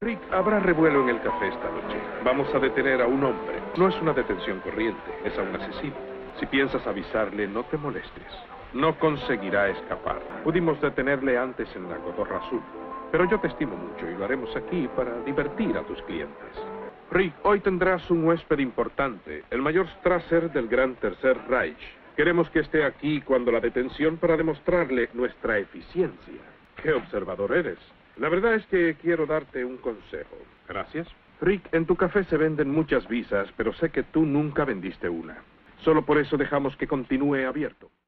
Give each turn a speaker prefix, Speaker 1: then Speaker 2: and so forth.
Speaker 1: Rick, habrá revuelo en el café esta noche. Vamos a detener a un hombre. No es una detención corriente, es a un asesino. Si piensas avisarle, no te molestes. No conseguirá escapar. Pudimos detenerle antes en la Cotorra Azul. Pero yo te estimo mucho y lo haremos aquí para divertir a tus clientes. Rick, hoy tendrás un huésped importante, el mayor Strasser del Gran Tercer Reich. Queremos que esté aquí cuando la detención para demostrarle nuestra eficiencia. ¡Qué observador eres! La verdad es que quiero darte un consejo. Gracias. Rick, en tu café se venden muchas visas, pero sé que tú nunca vendiste una. Solo por eso dejamos que continúe abierto.